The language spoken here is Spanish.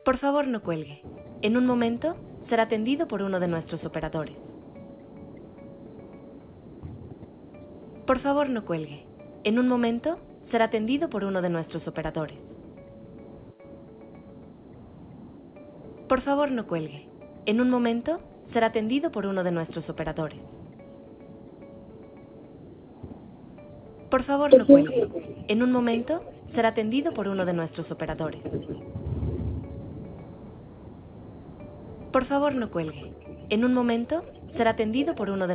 Por favor, no cuelgue. En un momento, será atendido por uno de nuestros operadores. Por favor, no cuelgue. En un momento, será atendido por uno de nuestros operadores. Por favor, no cuelgue. En un momento, será atendido por uno de nuestros operadores. Por favor, no cuelgue. En un momento, será atendido por uno de nuestros operadores. Por favor, no cuelgue. En un momento, será atendido por uno de